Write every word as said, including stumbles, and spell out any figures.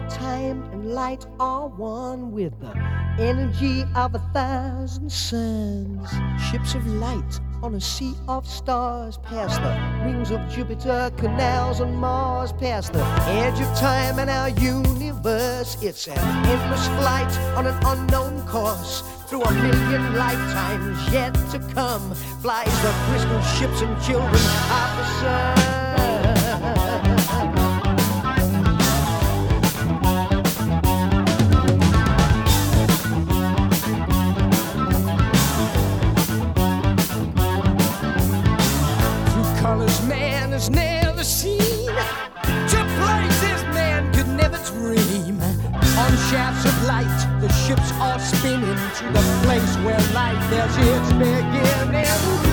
time and light are one with the energy of a thousand suns. Ships of light on a sea of stars, past the rings of Jupiter, canals on Mars, past the edge of time and our universe. It's an endless flight on an unknown course, through a million lifetimes yet to come, flies the crystal ships and children of the sun. Man has never seen, to places man could never dream. On shafts of light, the ships are spinning to the place where life has its beginning.